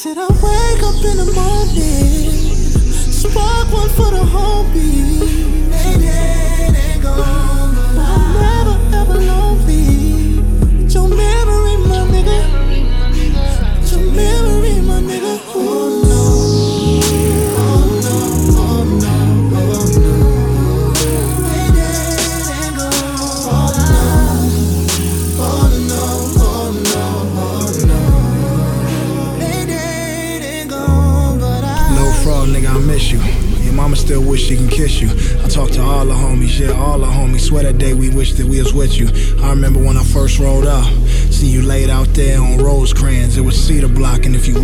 Said I wake up in the morning, spark one for the homie. Ain't gone, but I'm never ever lonely. It's your memory, my nigga. It's your memory, my nigga. Oh no, oh no, oh no, oh no. Ain't gone, oh no, oh no, oh no, oh no. Ain't gone, but Lil' Frog, nigga, I miss you. Your mama still wish she can kiss you. I talk to all the homies, yeah, all the homies. Swear that day we wish that we was with you. I remember when I first rolled up, see you laid out there on Rosecrans. It was Cedar Block, and if you